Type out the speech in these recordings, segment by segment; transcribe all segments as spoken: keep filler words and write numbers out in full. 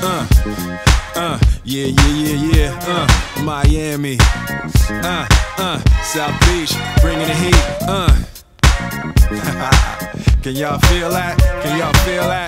Uh, uh, yeah, yeah, yeah, yeah. Uh, Miami. Uh, uh, South Beach, bringing the heat. Uh. Can y'all feel that? Can y'all feel that?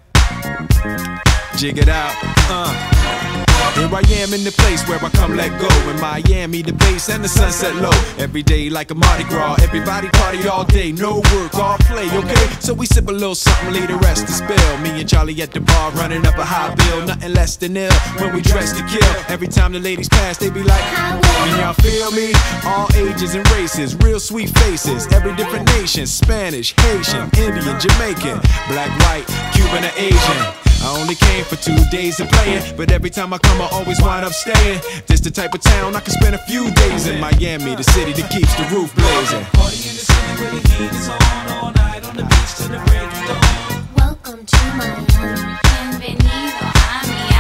Jig it out. Uh. Here I am in the place where I come let go. In Miami, the base and the sunset low. Every day like a Mardi Gras. Everybody party all day, no work, all play, okay? So we sip a little something, leave the rest to spill. Me and Charlie at the bar running up a high bill. Nothing less than ill when we dress to kill. Every time the ladies pass, they be like, can y'all feel me? All ages and races, real sweet faces. Every different nation, Spanish, Haitian, Indian, Jamaican, black, white, Cuban, or Asian. I only came for two days of playing, but every time I come I always wind up staying. This the type of town I can spend a few days in. Miami, the city that keeps the roof blazing. Party in the city where the heat is on, all night on the beach till the break of dawn. Welcome to Miami, bienvenido a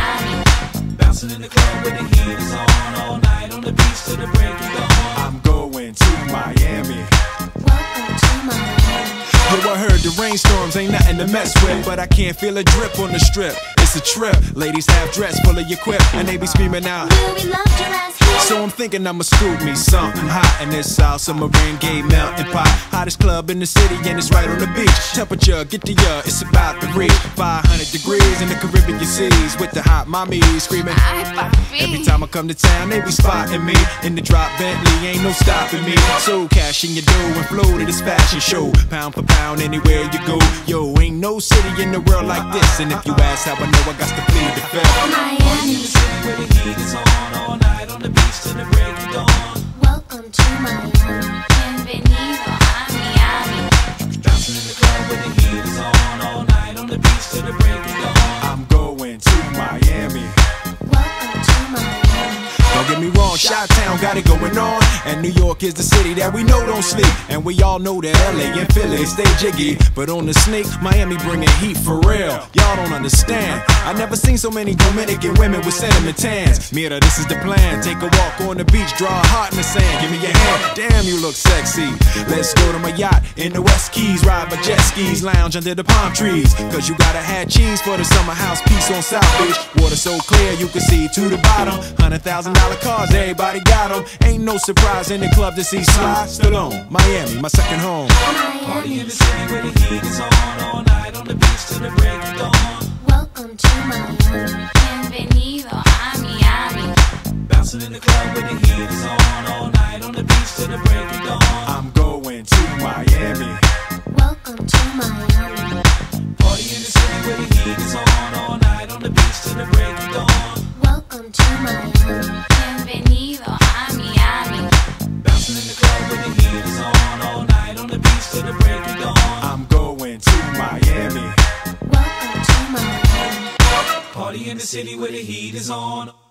Miami. Bouncing in the club where the heat is on, all night on the beach till the break of dawn. I'm going to Miami. Welcome to Miami. Yo, I heard the rainstorms ain't nothing to mess with, but I can't feel a drip on the strip. It's a trip. Ladies have dress full of your quip, and they be screaming out, Will we love your ass here? so I'm thinking I'ma scoop me something hot in this South Submarine Gay melting pot. Hottest club in the city and it's right on the beach. Temperature, get the ya, it's about to reach five hundred degrees in the Caribbean seas with the hot mommy screaming. Ay, papi. Every time I come to town, they be spotting me in the drop Bentley, ain't no stopping me. So cash in your dough and flow to this fashion show. Pound for pound, anywhere you go. Yo, ain't no city in the world like this. And if you ask how I know, I got to plead the fifth. Party in the city where the heat is on, all night on the beach till the break of dawn. Welcome to Miami, bienvenido a Miami. Bouncing in the club where the heat is on, all night on the beach till the break of dawn. I'm going to Miami. Welcome to Miami. Don't get me wrong, Chi-Town got it going on, and New York is the city that we know don't sleep. And we all know that L A and Philly stay jiggy, but on the sneak, Miami bringing heat for real. Y'all don't understand. I never seen so many Dominican women with cinnamon tans. Mira, this is the plan. Take a walk on the beach, draw a heart in the sand. Give me your hand. Damn, you look sexy. Let's go to my yacht in the West Keys, ride my jet skis, lounge under the palm trees. Cause you gotta have cheese for the summer house piece on South Beach. Water so clear you can see to the bottom. Hundred thousand dollar cars, everybody got them. Ain't no surprise in the club to see Sly Stallone. Miami, my second home. Party in the city where the heat is on, all night on the beach till the break of dawn. Welcome to Miami, bienvenido a Miami. Bouncing in the club where the heat is on, all night on the beach till the break of dawn. I'm going to Miami. Welcome to Miami. Party in the city where the heat is on, all night on the beach till the break of dawn. Welcome to Miami, bienvenido a Miami. Bouncing in the club where the heat is on, all night on the beach till the break of dawn. I'm going to Miami. Welcome to Miami. Party in the city where the heat is on.